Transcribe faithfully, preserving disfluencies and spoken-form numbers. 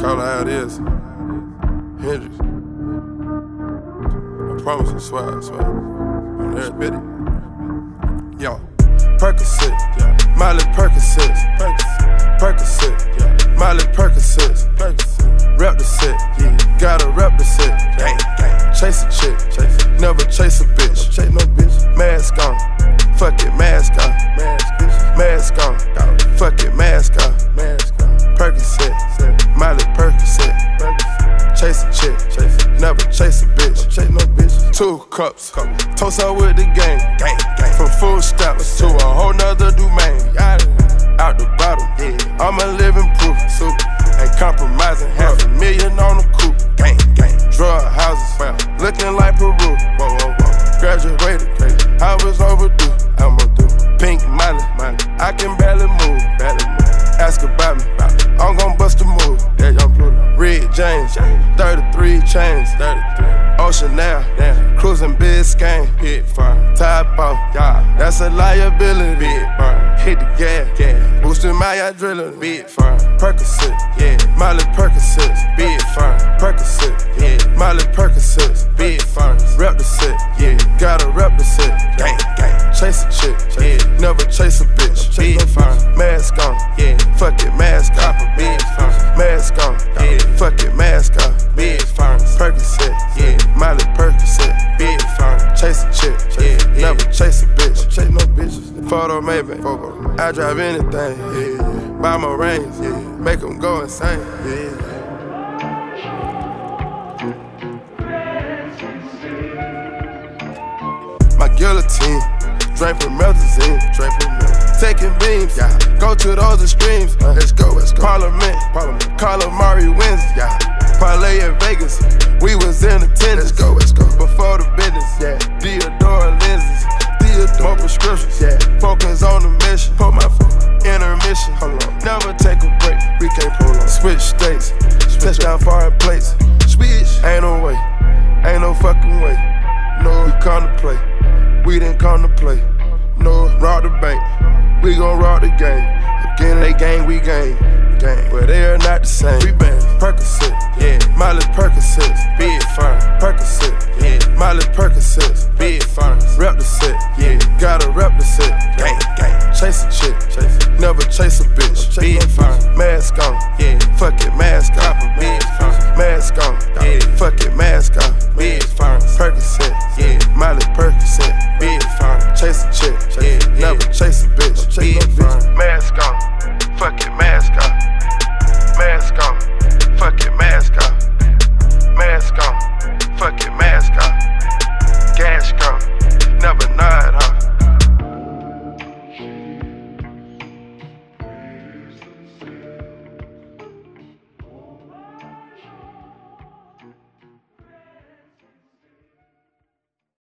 call it how it is. Hendrix. I promise you, swear, I swear. On there, spit it. Yo, Percocet, yeah. Miley Percocet, Percocet, yeah. Miley Percocet, rep the set, yeah. Gotta rep the set, gang, gang. Chase a chick, chase. Never chase a bitch, chase no bitch. Mask on, fuck it, mask on, mask, mask on, fuck it, mask on, mask on. Percocet, Miley Percocet, chase a chick, chase. Never chase a bitch, chase no bitch. Two cups, toast her with the game, gang, gang. From food stamps to a whole nother domain. Out the bottom, yeah. I'm a living proof, super. Ain't compromising, half a million on the coupe, gang, gang. Drug houses, well, looking like Peru, whoa, whoa, whoa. Graduated, crazy. I was overdue, I'm overdue. Pink Miley, Miley, I can barely move, barely move. Ask about me, I'm gon' bust a move, yeah, young Pluto. Red James, thirty-three chains, thirty-three. Ocean now, damn. Cruising Biscayne, pit fire. Top off, yeah, that's a liability. Big fire. Hit the gas, gas. Boosting my adrenaline. Big fire. Percocet, yeah. Miley Percocet, big fire. Percocet, yeah. Miley Percocet, big fire. Rep the set, yeah. Gotta rep the set, gang, gang. Chase a chick, chase. Yeah. Never chase a bitch, big fire. Mask on, yeah. Fuck it, mask off, big fire. Mask on, yeah. Fuck it, mask off, big fire. Percocet, yeah. Miley Percocet, big fire. Chase a chick, chase. Yeah. Never chase a bitch, chase no bitches. Photo maybe, I drive anything, yeah. Buy my rings, yeah. Make them go insane, yeah. My guillotine, drink promethazine, drink promethazine. Taking beams, yeah. Go to those extremes, uh, let's go, let's go. Parliament, Parliament. Calamari wins, yeah. Parlay in Vegas, we was in attendance, let's go, let's go. Before the business, yeah. Theodore lenses, Theodore. More prescriptions, yeah. Focus on the mission, put my foot. Intermission, hold on. Never take a break, we can't prolong. Switch states, touchdown foreign plates. Switch, ain't no way, ain't no fucking way. No, we come to play, we didn't come to play. No, rob the bank, we gon' rob the game. Again, they gang, we gang, gang. But they are not the same. We bang, Percocet, yeah. Miley Percocet, big fire. Percocet, yeah. Miley Percocet, big fire. Rep the set, yeah. Gotta rep the set, gang, gang. Chase a chick, chase. Never chase a bitch, big fire. Mask on, yeah. Fuck it, mask off, big fire. Mask on, yeah. Fuck it, mask off, big fire. Percocet, yeah. Miley Percocet.